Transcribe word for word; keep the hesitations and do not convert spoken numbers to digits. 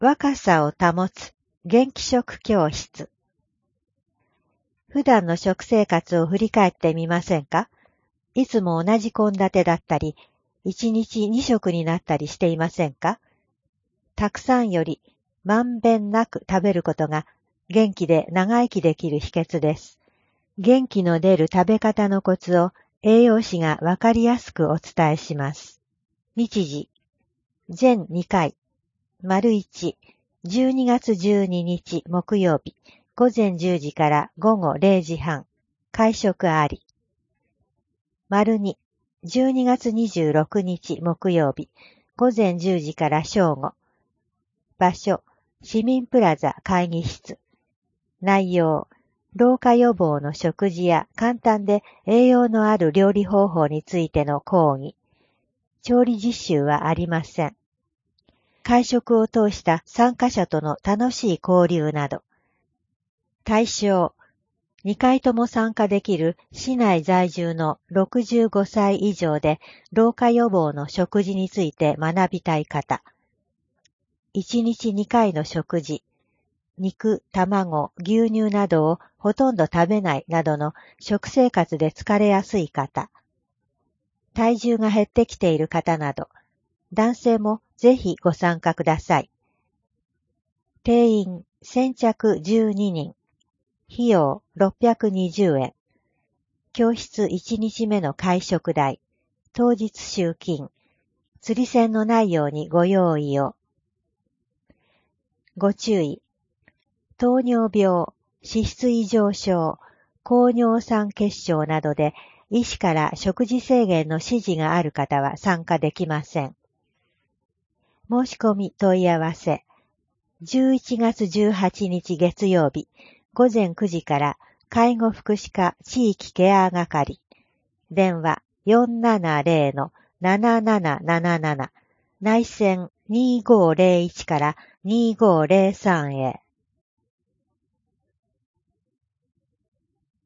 若さを保つ元気食教室。普段の食生活を振り返ってみませんか？いつも同じ献立だったり、一日二食になったりしていませんか？たくさんよりまんべんなく食べることが元気で長生きできる秘訣です。元気の出る食べ方のコツを栄養士がわかりやすくお伝えします。日時、全にかい、丸いち、じゅうにがつじゅうににち木曜日、午前じゅうじから午後れいじはん、会食あり。丸に、じゅうにがつにじゅうろくにち木曜日、午前じゅうじから正午。場所、市民プラザ会議室。内容、老化予防の食事や簡単で栄養のある料理方法についての講義。調理実習はありません。会食を通した参加者との楽しい交流など。対象、にかいとも参加できる市内在住のろくじゅうごさい以上で老化予防の食事について学びたい方。いちにちにかいの食事、肉、卵、牛乳などをほとんど食べないなどの食生活で疲れやすい方。体重が減ってきている方など、男性もぜひご参加ください。定員先着じゅうににん。費用ろっぴゃくにじゅうえん。教室いちにちめの会食代。当日集金。釣り銭のないようにご用意を。ご注意。糖尿病、脂質異常症、高尿酸血症などで医師から食事制限の指示がある方は参加できません。申し込み問い合わせ。じゅういちがつじゅうはちにち月曜日、午前くじから介護福祉課地域ケア係。電話 よんななぜろ ななななななな、内線にごぜろいちからにごぜろさんへ。